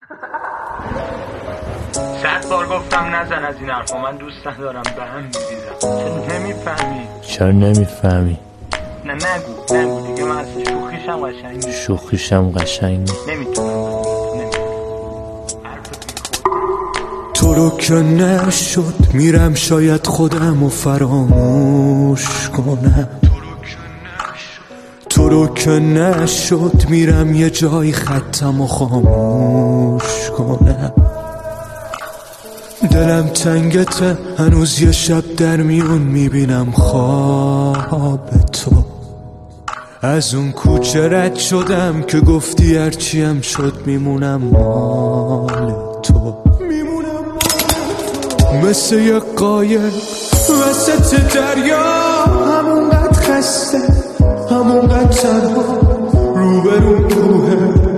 100 بار گفتم نزن از این حرفا، من دوست ندارم به هم میریزم. چرا نمیفهمی؟ نه نگو دیگه، من اصلا شوخیشم قشنگ نمیتونم. تو رو که نشد میرم شاید خودمو فراموش کنم، تو رو که نشد میرم یه جای خطمو خاموش کنم. دلم تنگته هنوز یه شب در میون میبینم خواب تو، از اون کوچه رد شدم که گفتی هرچیم شد میمونم مال تو. مثل یه قایق وسط دریا، همونقدر خسته همونقدر تنها، روبرون کوه